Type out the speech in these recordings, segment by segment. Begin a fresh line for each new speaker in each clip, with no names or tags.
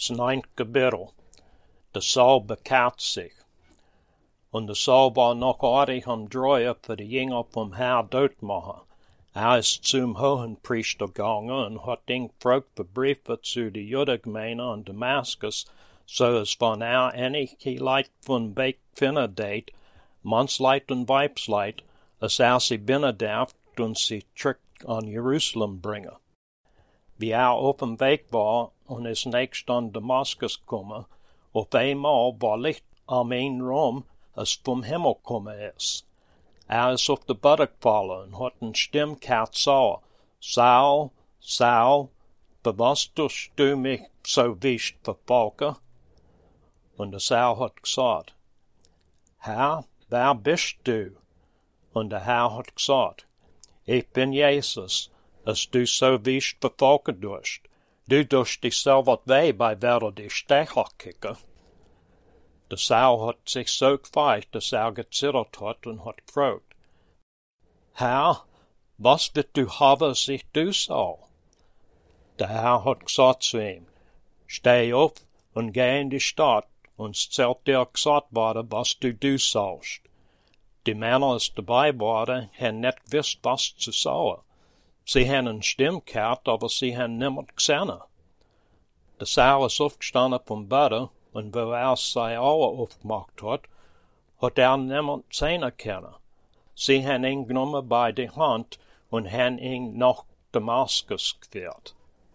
Neunte Kapitel. De Saul bekehrt sich. Und de Saul war noch aardig am draaien voor de jongen vom haar doodmachen. Is zum Hohenpriester gegangen und hat ihn gefragt für Briefe zu de Judengemeinde an Damaskus, so es von einige Leute von Weg finden deed, Mannsleid und Weibsleid, als sie binnen darf und sie zurück an Jerusalem bringen. Wie auf dem Weg war und ist nächst an Damaskus gekommen, auf einmal war Licht am einen Raum, als vom Himmel gekommen ist. Is auf de Boden gefallen und hat een Stimme gehört sagen, Saul, Saul, für was tust du mich so wüst verfolgen? Und der Saul hat gesagt, Herr, wer bist du? Und der Herr hat gesagt, ich bin Jesus, als du so wüst verfolgen tust. Du tust dich selber weh, bei wer dich Stecher kicken. Der Saul hat sich so gefreut, dass gezittert hat und hat gefragt, Herr, was wird du haben, als ich du soll? Der Herr hat gesagt zu ihm, steh auf und geh in die Stadt, und es zählt dir gesagt worden, was du sollst. Die Männer, die dabei waren, haben nicht gewusst, was zu sagen. Sie haben eine Stimme gehört, aber sie haben niemand gesehen. Der Saul ist aufgestanden vom Bett, und wo seine Augen aufgemacht hat niemand sehen können. Sie haben ihn genommen bei der Hand und haben ihn nach Damaskus geführt.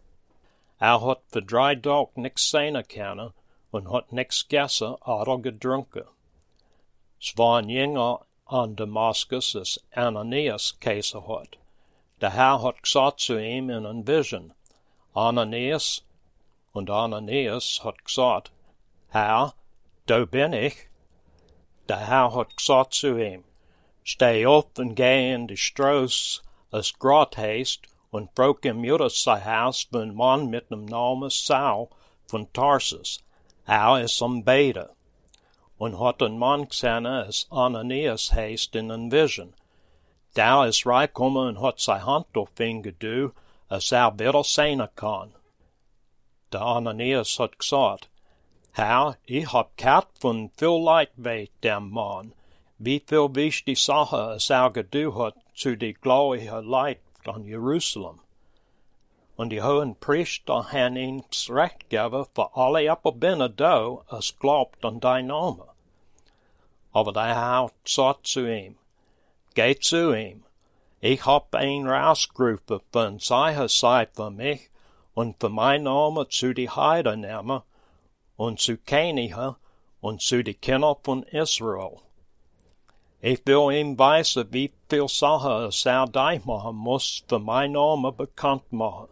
Hat für 3 Tage nichts sehen können und hat nichts gegessen oder getrunken. Es war ein Jünger an Damaskus, das Ananias geheißen hat. Der Herr hat gesagt zu ihm in einer Vision, Ananias, und Ananias hat gesagt, Herr, da bin ich. Der Herr hat gesagt zu ihm, steh auf und geh in die Straße, es grad heißt, und frag im Judas sein Haus für einen Mann mit dem Namen Saul von Tarsus. Ist am Beten. Und hat ein Mann gesehen, es Ananias heißt in einer Vision. Der ist reingekommen und hat seine Hand auf ihn gedu, als wieder sehen kann. Der Ananias hat gesagt, Herr, ich hab gehört von viel Leid weh dem Mann, wie viel wichtige Sache es gedu hat zu die gläubigen Leid an Jerusalem. Und die hohen Priester haben ihm das Recht gegeben, für alle Abbinnen da, es glaubt an dein Name. Aber der Herr hat gesagt zu ihm, geh zu ihm, ich hab ihn rausgerufen für ein Zeichen sei für mich und für mein Name zu die Heiden nehmen, und zu Königen und zu die Kinder von Israel. Ich will ihm weisen, wie viel Sachen es dich machen muss, für mein Name bekannt machen.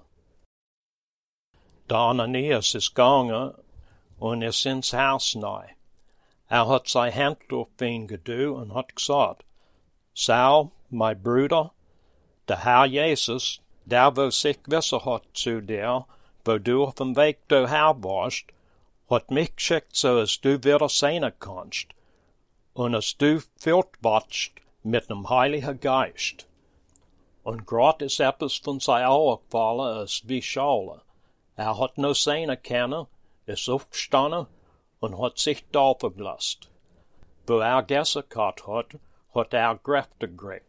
Der Ananias ist gegangen und ist ins Haus neu. Hat seine Hand auf ihn gedu und hat gesagt, Saul, mein Bruder, der Herr Jesus, der wo sich gewissen hat zu dir, wo du auf dem Weg daher warst, hat mich geschickt, so als du wieder sehen kannst, und als du füllt warst mit dem Heiligen Geist. Und grad ist etwas von seinen Augen gefallen, als wie Schale. Hat nur sehen können, ist aufgestanden und hat sich taufen gelassen. Wo gegessen hat, hat Kräfte gekriegt.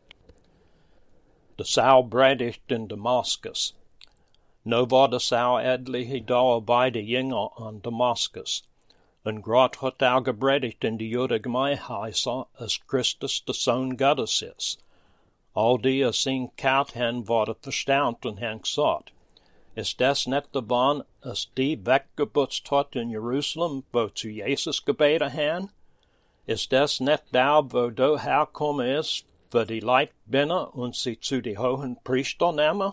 Der Saul predigt in Damaskus. Nu war der Saul etliche Dauer bei den Jüngern an Damaskus. Und grad hat gepredigt in die Judengemeinde heißen, als Christus der Sohn Gottes ist. All die es ihn gehört haben, waren verstaunt und haben gesagt, ist das nicht der Mann, als die weggeputzt hat in Jerusalem, wo zu Jesus gebeten haben? Ist das nicht der, wo du hergekommen ist, für die Leute binnen und sie zu die hohen Priester nehmen?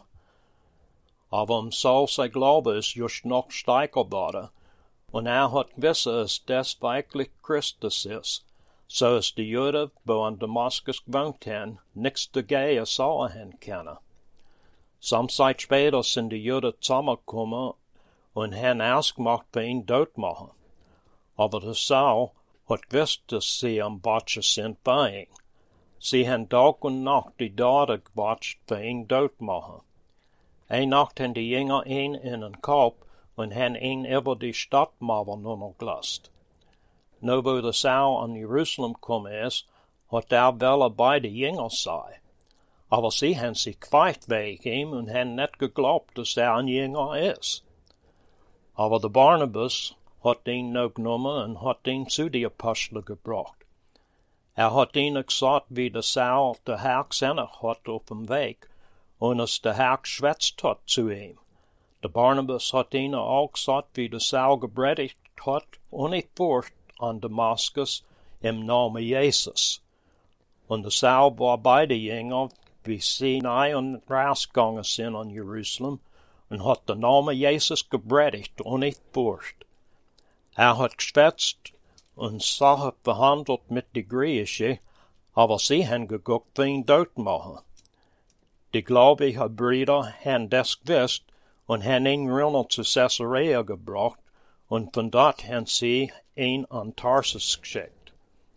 Aber Saul sein Glaube ist just noch stärker geworden, und hat gewissen, dass das wirklich Christus ist, so dass die Juden, wo an Damaskus gewohnt haben, nichts dagegen sagen haben können. Some Zeit später sind die Juden zusammengekommen und haben ausgemacht, für ihn tot machen. Aber der Saul hat gewusst, dass sie am Watschen sind bei ihm. Sie haben Tag und Nacht die Daten gewatscht, für ihn tot machen. Eine Nacht haben die Jünger ihn in einen Korb und han über die Stadtmauer nur noch gelast. Nu wo de Sau an Jerusalem gekommen is, hat wel bei de Jüngers sei. Aber sie han sich gefeit wegen ihm und han net geglaubt, dass ein Jünger is. Aber de Barnabas hat ihn nu genommen und hat ihn zu die Apostel gebracht. Hat ihnen gesagt, wie de Sau de Herr gesendet hat auf dem Weg, und es de Herr geschwätzt hat zu ihm. De Barnabas hat ihnen auch gesagt, wie de Sau gepredigt hat, ohne Furcht an Damaskus im Namen Jesus. Und de Sau war bei de Jünger, wie sie nahe und rausgegangen sind an Jerusalem, und hat den Namen Jesus gepredigt ohne Furcht. Hat geschwätzt und Sachen behandelt mit die Griechen, aber sie haben geguckt, wie ihn dort machen. Die gläubigen Brüder haben das gewusst und haben ihn runter zu Caesarea gebracht, und von dort haben sie ihn an Tarsus geschickt.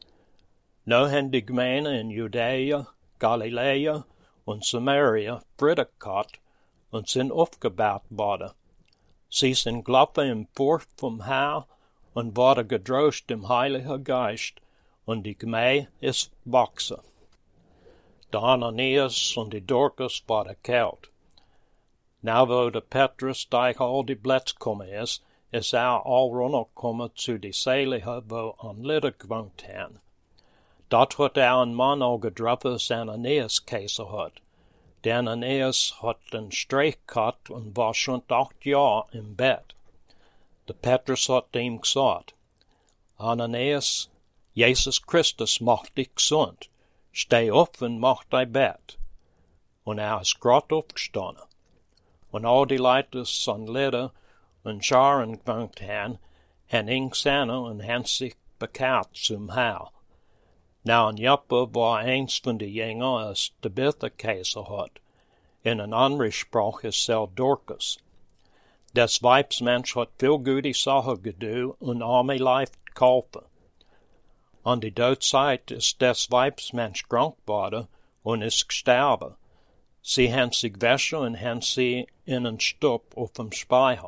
Nu haben die Gemeinden in Judäa, Galiläa und Samaria Friede gehabt und sind aufgebaut worden. Sie sind gelaufen im Furcht vom Herrn und worden gedrost im Heiligen Geist, und die Gemeinde ist wachsen. Der Ananias und die Dorcas waren kalt. Nou wo de Petrus durch all die Blätze gekommen ist all runtergekommen zu die Seligen, wo an Lydda gewohnt haben. Dort hat een Mann auch getroffen, als Ananias Käse hat. Der Ananias hat den Streich gehabt und war schon 8 Jahre im Bett. Der Petrus hat ihm gesagt, Ananias, Jesus Christus macht dich gesund. Steh auf und mach dein Bett. Und ist grad aufgestanden. Und all die Leute an Lydda und Sharon gewohnt haben ihn gesehen und haben sich bekehrt zum Herr. Nou, in Joppe war eins von den Jüngern, als Tabitha Käse hat. In een andere Sprache ist Dorcas. Das Weibsmensch hat viel gute Sachen getan und arme Leib geholfen. An die Dodzeit ist das Weibsmensch krank geworden und ist gestorben. Sie haben sich gewaschen und haben sie in einen Stub auf dem Speicher.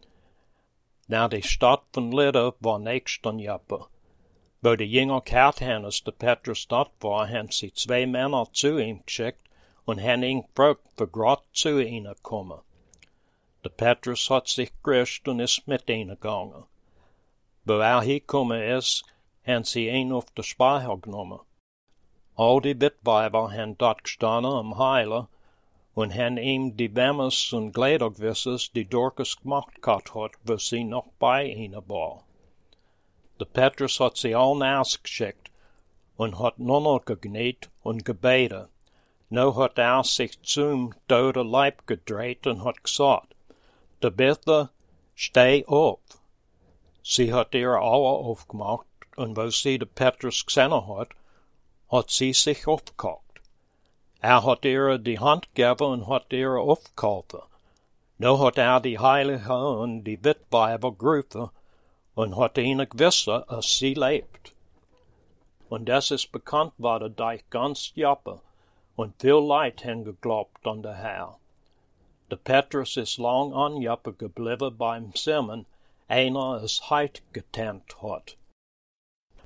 Na, die Stadt von Lydda war nächst an Joppe. Wo die Jünger gehört haben, als der Petrus dort war, haben sie 2 Männer zu ihm geschickt und haben ihn gefragt, für grad zu ihnen kommen. Der Petrus hat sich gerüstet und ist mit ihnen gegangen. Wo hingekommen ist, haben sie ihn auf den Speicher genommen. All die Witweiber haben dort gestanden am Heiler und haben ihm die Wämmes und Gliedergewisses, die Dorcas gemacht hat, wo sie noch bei ihnen war. Der Petrus hat sie allen ausgeschickt und hat nur noch gekniet und gebetet. Nu hat sich zum toten Leib gedreht und hat gesagt, Tabitha, steh auf. Sie hat ihre Augen aufgemacht, und wo sie den Petrus gesehen hat sie sich aufgehockt. Hat ihr die Hand gegeben und hat ihr aufgeholfen. Nu hat die Heiligen und die Witweiber gerufen und hat ihnen gewissen, dass sie lebt. Und das ist bekannt worden durch ganz Joppe, und viel Leute haben geglaubt an den Herr. Der Petrus ist lang an Joppe geblieben beim Simon, einer es heit getannt hat.